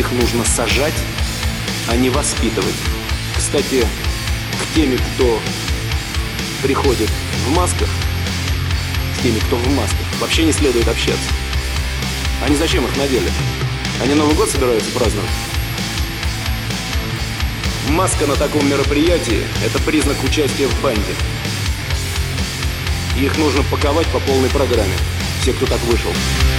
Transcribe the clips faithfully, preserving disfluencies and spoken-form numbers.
Их нужно сажать, а не воспитывать. Кстати, к теме, кто приходит в масках, с теми, кто в масках, вообще не следует общаться. Они зачем их надели? Они Новый год собираются праздновать? Маска на таком мероприятии – это признак участия в банде. Их нужно паковать по полной программе. Все, кто так вышел.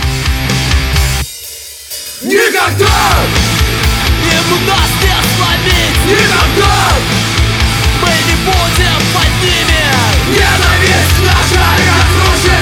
Никогда! Им нас не сломить! Никогда! Мы не будем под ними! Ненависть наша разрушит!